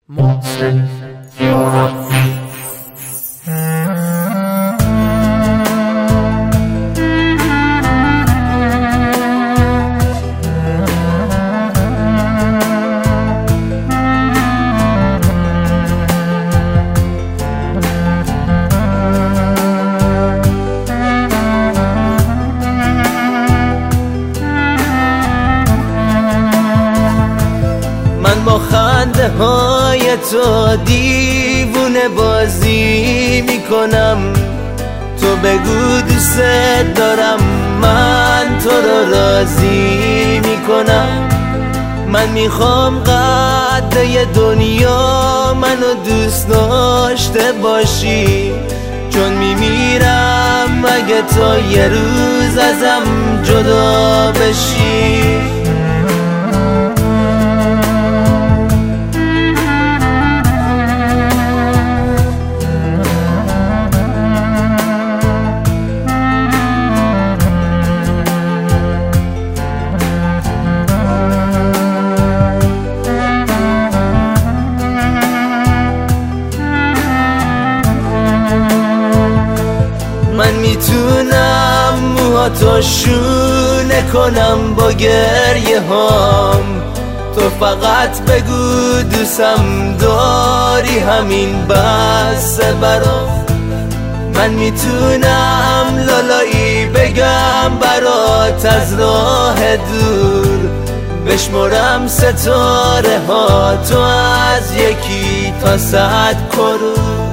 محسن یاربی. من با خنده های تو دیوونه بازی میکنم، تو بگو دوست دارم، من تو رو راضی میکنم. من میخوام قد دنیا منو دوست داشته باشی، چون میمیرم اگه تو یه روز ازم جدا بشی. من میتونم موهاتو شونه کنم با گریه هام، تو فقط بگو دوستم داری، همین بسه برام. من میتونم لالایی بگم برات از راه دور، بشمرم ستاره ها تو از 1 تا 100 کرور.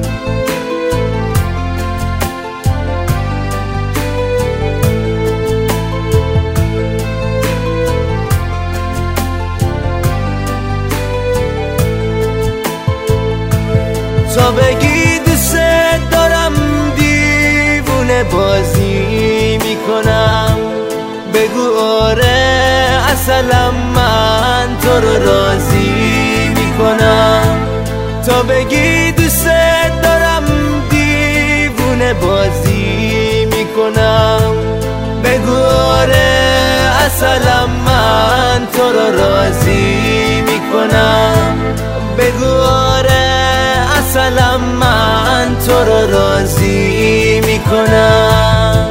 تا بگی دوست دارم دیوونه بازی میکنم، بگو آره اصلا من تو رو راضی میکنم. تا بگی دوست دارم دیوونه بازی میکنم، بگو آره اصلا من تو رو راضی میکنم، بگو آره اصلا من تو رو راضی میکنم.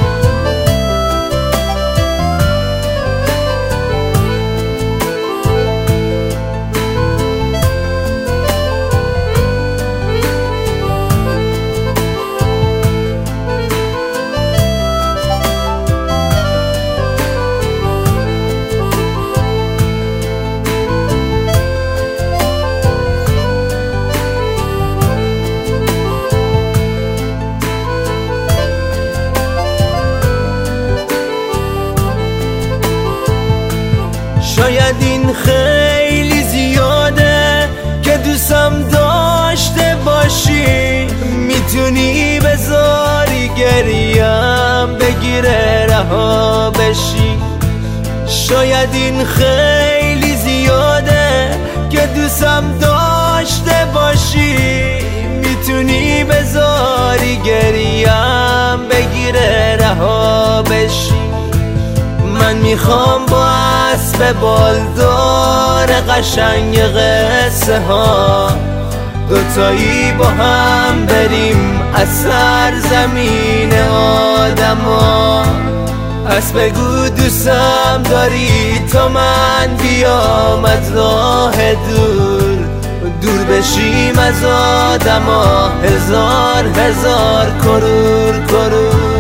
شاید این خیلی زیاده که دوستم داشته باشی، میتونی بذاری گریم بگیره رها بشی. شاید این خیلی زیاده که دوستم داشته باشی، میتونی بذاری گریم بگیره رها بشی. من میخوام با اسب بالدار قشنگ قصه ها دوتایی با هم بریم از سرزمین آدما. پس بگو دوستم داری تا من بیام از راه دور، دور بشیم از آدما 1000 کرور.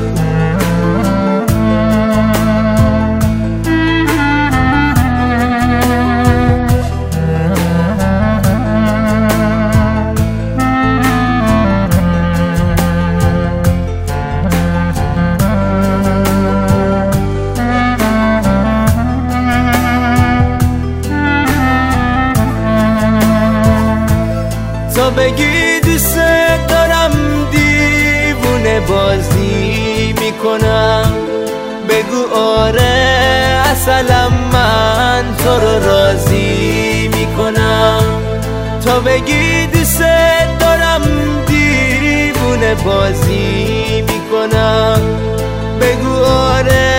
تا بگی دوست دارم دیوونه بازی میکنم، بگو آره اصلا من تو رو راضی میکنم. تا بگی دوست دارم دیوونه بازی میکنم، بگو آره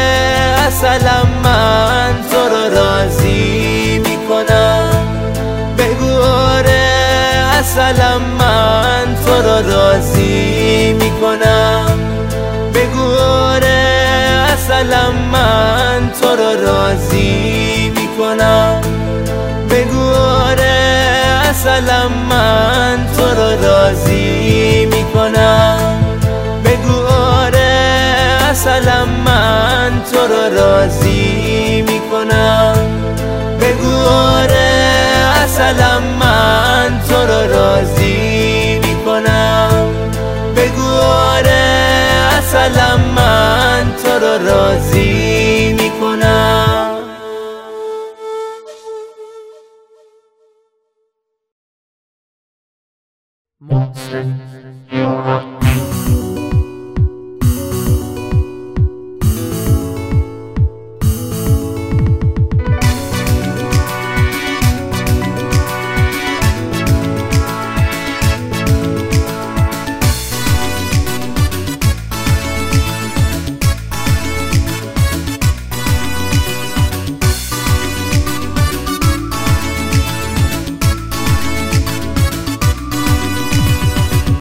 اصلا من تو رو راضی میکنم، بگو اصلا من تو رو راضی میکنم. بگو آره اصلا من تو رو راضی میکنم. بگو آره اصلا من تو رو راضی میکنم. بگو آره اصلا من تو رو راضی میکنم. بگو آره اصلا من تو رو راضی میکنم. بگو آره اصلا من تو رو راضی میکنم. محسن عراقی